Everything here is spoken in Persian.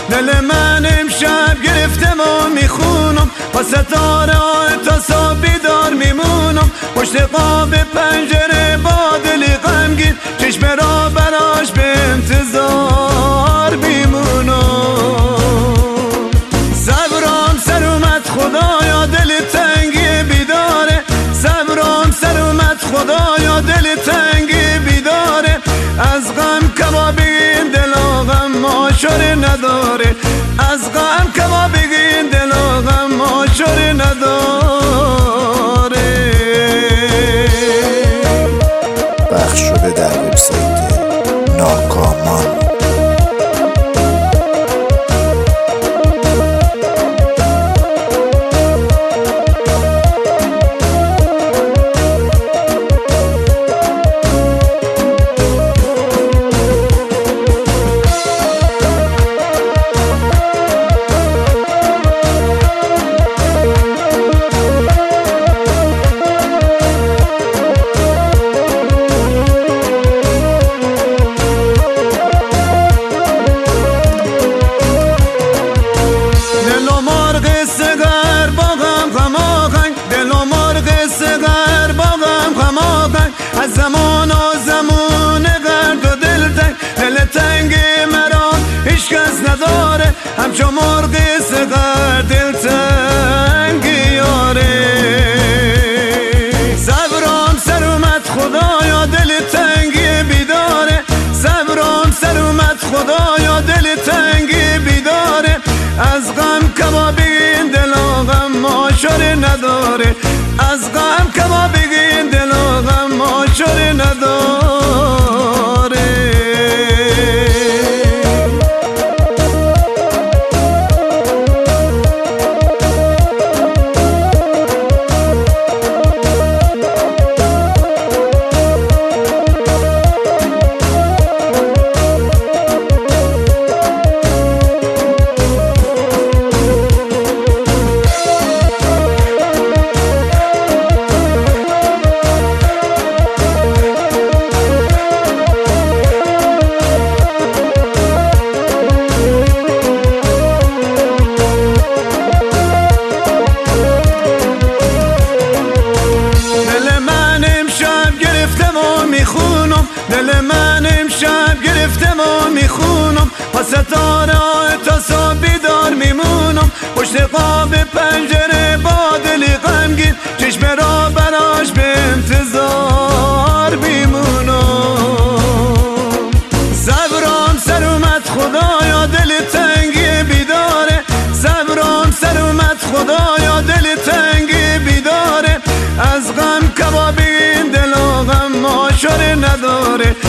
دل من امشب گرفتم و میخونم با ستاره تا صبح بیدار میمونم پشت قاب پنجره با دلی غمگین چشم را براش به انتظار میمونم صبرم سر اومد خدایا دل تنگی بیداره صبرم سر اومد خدایا دل تنگی بیداره از غم کبابی این دل غم ماشوره نداره از غم کبابی این دل غم ماشوره نداره پخش شده در وبسایت ناکامان. از زمان و زمان گرد و دل تنگ دل تنگ مرا هیچ کس نداره همچون مرغ صغر دل تنگ یاره صبرم سر اومد خدایا دل تنگی بیداره صبرم سر اومد خدایا دل تنگی بیداره از غم کبابی این دل غم ماشوره نداره از غم کبابی این دل غم ماشوره نداره دل من امشب گرفتم و میخونم با ستاره تا صبح بیدار میمونم پشت قاب پنجره با دلی غمگین چشم را براش به انتظار میمونم صبرم سر اومد خدایا دل تنگی بیداره صبرم سر اومد خدایا دل تنگی بیداره از غم کبابی این دل غم ماشوره نداره